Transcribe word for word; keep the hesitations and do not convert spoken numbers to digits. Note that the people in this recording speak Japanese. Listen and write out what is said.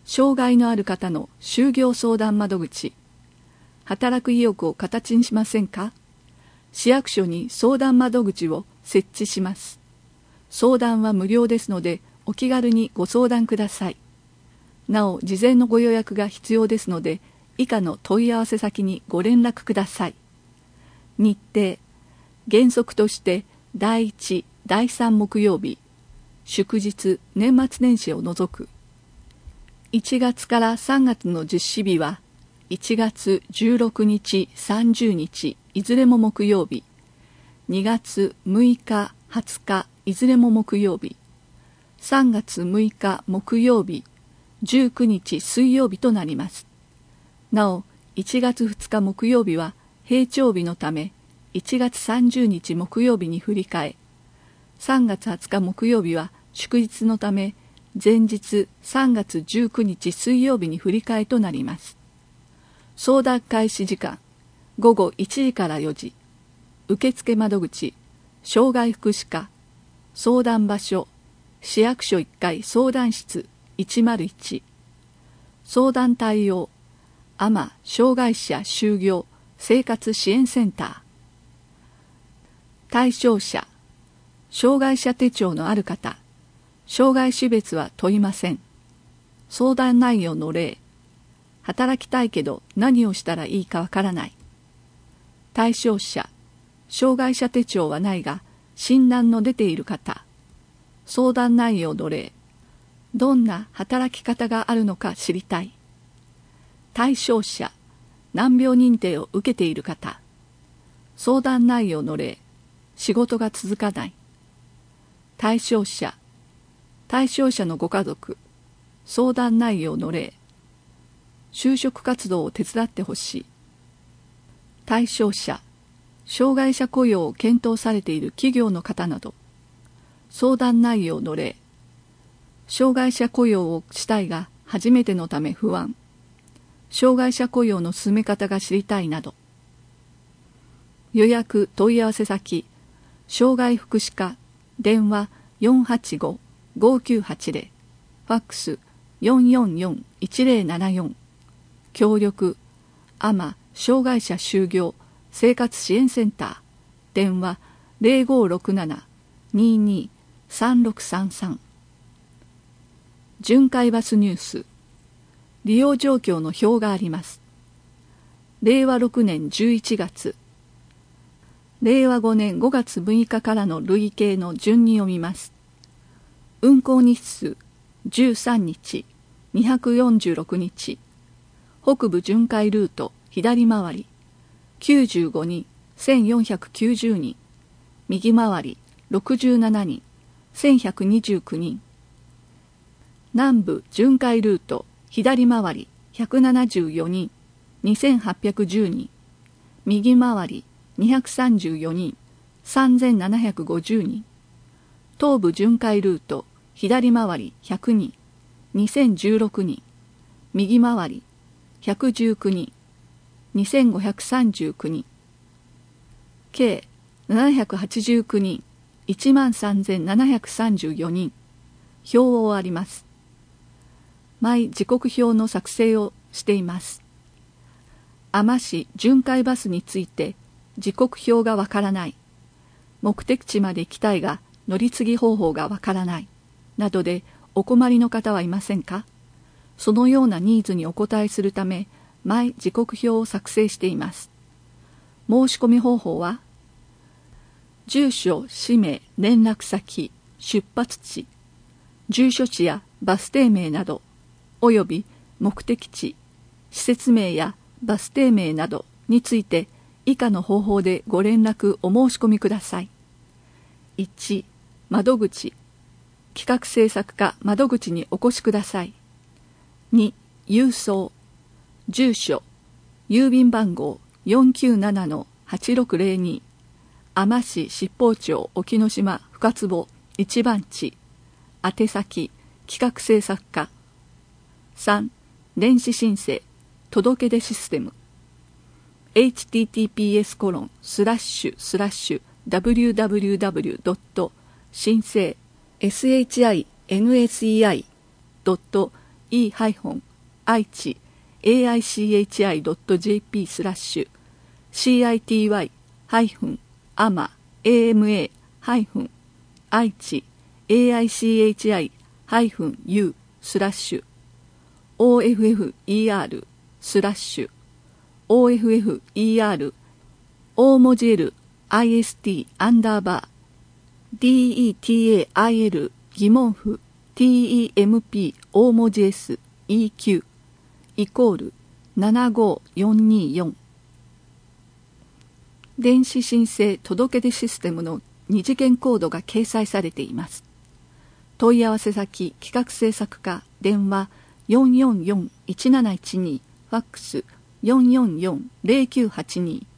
障害のある方の就業相談窓口。働く意欲を形にしませんか？市役所に相談窓口を設置します。相談は無料ですので、お気軽にご相談ください。なお、事前のご予約が必要ですので、以下の問い合わせ先にご連絡ください。日程、原則としてだいいち、だいさん木曜日、祝日、年末年始を除く。いちがつからさんがつの実施日はいちがつじゅうろくにち、さんじゅうにち、いずれも木曜日。にがつむいか、はつか、いずれも木曜日。さんがつむいか木曜日、じゅうくにち水曜日となります。なお、いちがつふつか木曜日は平調日のため、いちがつさんじゅうにち木曜日に振り替え、さんがつはつか木曜日は祝日のため、前日さんがつじゅうくにち水曜日に振り替えとなります。相談開始時間、ごごいちじからよじ。受付窓口、障害福祉課。相談場所、市役所いっかい相談室いちまるいち。相談対応、アマ障害者就業生活支援センター。対象者、障害者手帳のある方。障害種別は問いません。相談内容の例。働きたいけど何をしたらいいかわからない。対象者、障害者手帳はないが診断の出ている方。相談内容の例。どんな働き方があるのか知りたい。対象者、難病認定を受けている方。相談内容の例。仕事が続かない。対象者、対象者のご家族。相談内容の例。就職活動を手伝ってほしい。対象者、障害者雇用を検討されている企業の方など。相談内容の例。障害者雇用をしたいが初めてのため不安。障害者雇用の進め方が知りたいなど。予約問い合わせ先、障害福祉課、電話 よんはちご、ごきゅうはちゼロ、ファックス よんよんよん、いちゼロななよん。協力、アマ障害者就業生活支援センター、電話 ゼロごろくなな、ににさんろくさんさん。巡回バスニュース、利用状況の表があります。れいわろくねんじゅういちがつ、れいわごねんごがつむいかからの累計の順に読みます。運行日数じゅうさんにち、にひゃくよんじゅうろくにち。北部巡回ルート左回りきゅうじゅうごにん、せんよんひゃくきゅうじゅうにん。右回りろくじゅうななにん、せんひゃくにじゅうきゅうにん。南部巡回ルート左回りひゃくななじゅうよにん、にせんはっぴゃくじゅうにん。右回りにひゃくさんじゅうよにん、さんぜんななひゃくごじゅうにん。東部巡回ルート左回りひゃくにん、にせんじゅうろくにん。右回りひゃくじゅうきゅうにん、にせんごひゃくさんじゅうきゅうにん。計ななひゃくはちじゅうきゅうにん、いちまんさんぜんななひゃくさんじゅうよにん。表をあります。毎時刻表の作成をしています。海士市巡回バスについて時刻表がわからない。目的地まで行きたいが乗り継ぎ方法がわからない。などでお困りの方はいませんか？そのようなニーズにお答えするため、毎時刻表を作成しています。申し込み方法は、住所、氏名、連絡先、出発地、住所地やバス停名など、および目的地、施設名やバス停名などについて以下の方法でご連絡お申し込みください。いち、窓口、企画制作課窓口にお越しください。に、郵送、住所、郵便番号 よんきゅうななのはちろくゼロに、海士七宝町沖ノ島深坪一番地、宛先、企画制作課。さん、電子申請、届け出システム。エイチティーティーピーエスコロンスラッシュスラッシュダブリューダブリューダブリュードット申請 シンセイドットイー 愛知 エーアイシーエイチアイドットジェーピー スラッシュ シーアイティーワイ ハイフン アマ エーエムエー ハイフン 愛知 エーアイシーエイチアイ ハイフン ユー スラッシュ オーエフエフイーアール スラッシュ オーエフエフイーアール 大文字 L アイエスティー アンダーバー ディーイーティーエーアイエル 疑問符 ティーイーエムピー 大文字 S イーキュー イコールななごよんによん。電子申請届出システムの二次元コードが掲載されています。問い合わせ先企画制作課電話 よんよんよんいちなないちに ファックス よんよんよんゼロきゅうはちに